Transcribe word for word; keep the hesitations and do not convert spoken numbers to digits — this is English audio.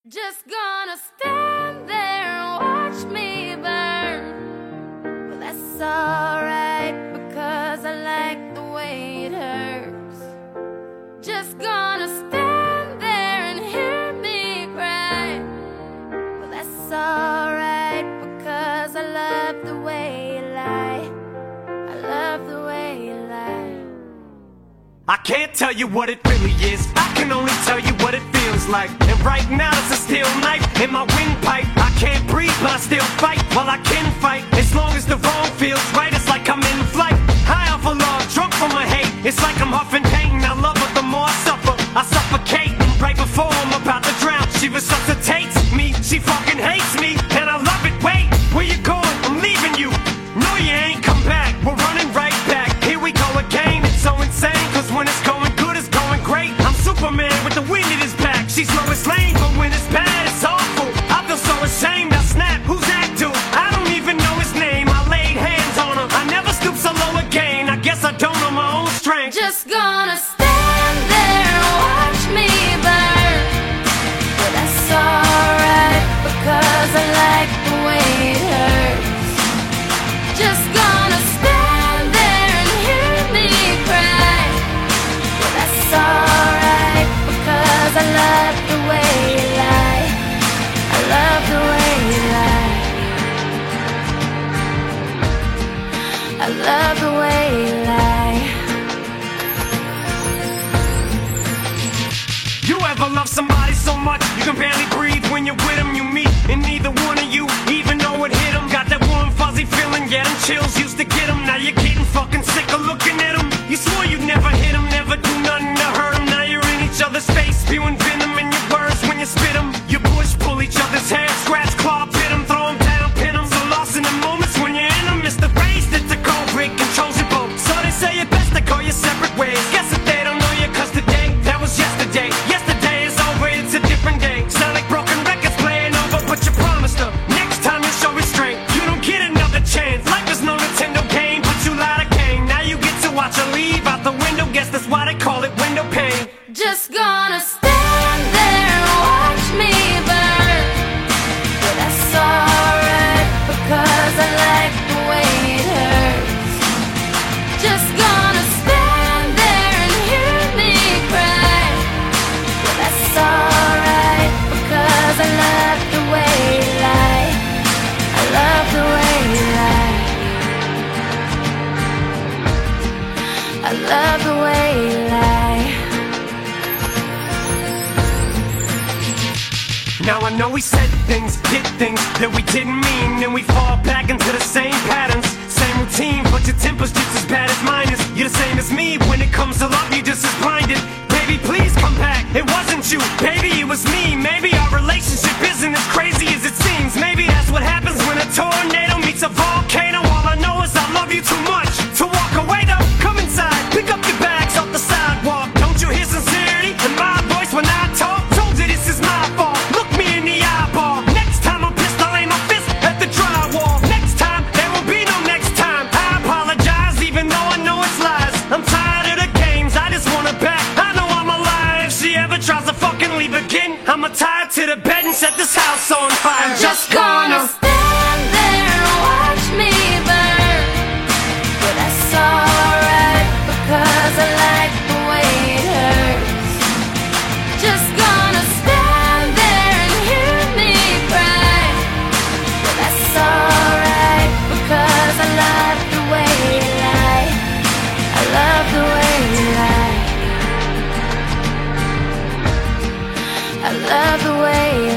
Just gonna stand there and watch me burn. Well, that's alright because I like the way it hurts. Just gonna stand there and hear me cry. Well, that's alright because I love the way you lie. I love the way you lie. I can't tell you what it really is, I can only tell you what it feels like. And right now it's a steel knife in my windpipe. I can't breathe but I still fight, while I can fight. As long as the wrong feels right, it's like I'm in flight. High off of love, drunk from my hate. It's like I'm huffing pain, I love her the more I suffer. I suffocate, right before I'm about to drown. She resuscitates me, she fucking hates me. And I love it, wait, where you going? I'm leaving you. No you ain't come back, we're running right back. Here we go again, it's so insane. Cause when it's going good, it's going great. I'm Superman with the wind in his back. She's Lois Lane, but when it's bad, it's awful. I feel so ashamed, I snap, who's that dude? I don't even know his name, I laid hands on him. I never stoop so low again, I guess I don't know my own strength. Just gonna stand there and watch me burn. But that's alright because I like the way it hurts. Just gonna stand there and hear me cry. But that's alright because I love the way you lie. I love the way you lie. I love the way you lie. You ever love somebody so much you can barely breathe when you're with them? You meet and neither one of you even know it hit them. Got that warm fuzzy feeling, yeah, them chills used to get them. Now you're getting fucking sick of looking at them. You swore you'd never hit them, never do nothing to hurt them. Now you're in each other's face, spewing venom in your words when you spit them. You push, pull each other's hair, scratch, claw, pit them, throw them down, pin them. So lost in the moments when you're in them. It's the race that's a cold break, controls your boat. So they say it best to go your separate ways. Guess that they don't know you cause today, that was yesterday. Yesterday is over, it's a different day. Sound like broken records playing over, but you promised her next time you show restraint. You don't get another chance. Life is no Nintendo game, but you lied again. Now you get to watch her leave out the window. Guess that's why they call it window pane. Just gonna stand there and watch me burn. But that's alright because I like the way it hurts. Just gonna stand there and hear me cry. But that's alright because I love the way you lie. I love the way you lie. I love the way you lie. Now I know we said things, did things that we didn't mean, and we fall back into the same patterns, same routine, but your temper's just as bad as mine is. You're the same as me, when it comes to love, you're just as blinded. Baby, please come back, it wasn't you, baby, it was me. Maybe our relationship isn't as crazy as it seems. Maybe that's what happens when a tornado meets a volcano. All I know is I love you too much to walk away though. Come inside, pick up your bags off the sidewalk. Don't you hear sincerity in my voice when I talk? Told you this is my fault, look me in the eyeball. Next time I'm pissed, I'll aim my fist at the drywall. Next time, there will be no next time. I apologize even though I know it's lies. I'm tired of the games, I just want her back. I know I'm alive, if she ever tries to fucking leave again, I'ma tie her to the bed and set this house on fire. I'm just gonna stand there and watch me burn. But that's alright because I like the way it hurts. Just gonna stand there and hear me cry. But that's alright because I love the way you lie. I love the way you lie. I love the way you